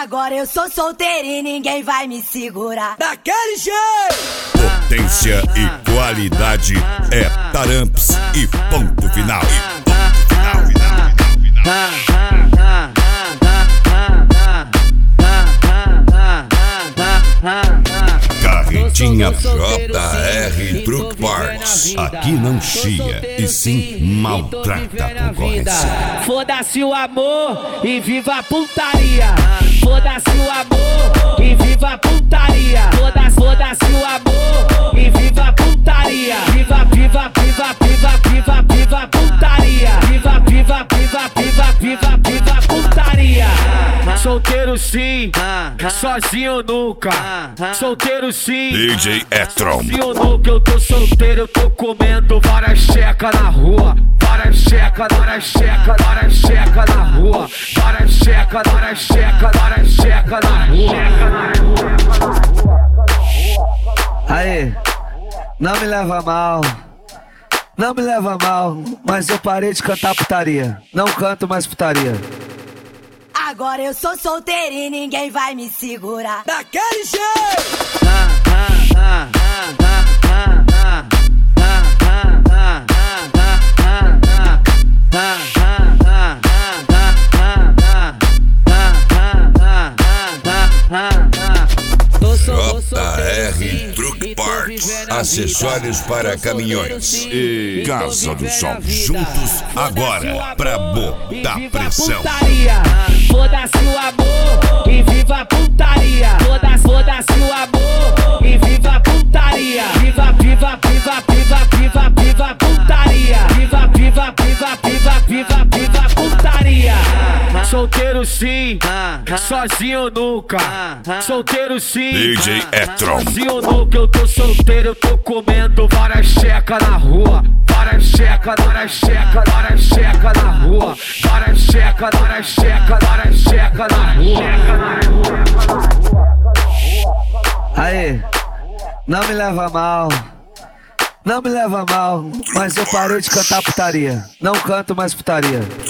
Agora eu sou solteira e ninguém vai me segurar. Daquele jeito! Potência e qualidade é Taramps e ponto final. Carretinha JR Truck Parts. Aqui não chia e sim maltrata a concorrência. Foda-se o amor e viva a putaria. Foda-se o amor e viva a putaria. Foda-se o amor e viva a putaria. Viva a putaria. Viva putaria. Solteiro sim, sozinho nunca. Solteiro sim, DJ Etron. sozinho nunca. Eu tô solteiro, eu tô comendo várias checas na rua. Várias checas na rua. Várias checas na rua. Aí, não me leva mal, não me leva mal, mas eu parei de cantar putaria. Não canto mais putaria. Agora eu sou solteira e ninguém vai me segurar. Daquele jeito! JR Truck Parts. Acessórios para caminhões e Casa do Sol. Juntos agora pra botar pressão. Foda-se o amor e viva a putaria. Foda-se o amor e viva a putaria. Viva putaria. Viva putaria. Solteiro sim, sozinho nunca. Solteiro sim, DJ Etron. sozinho nunca. Eu tô solteiro, eu tô comendo várias checas na rua. Várias checas na rua. Várias checas na rua. Aí, não me leva mal, não me leva mal, mas eu parei de cantar putaria. Não canto mais putaria.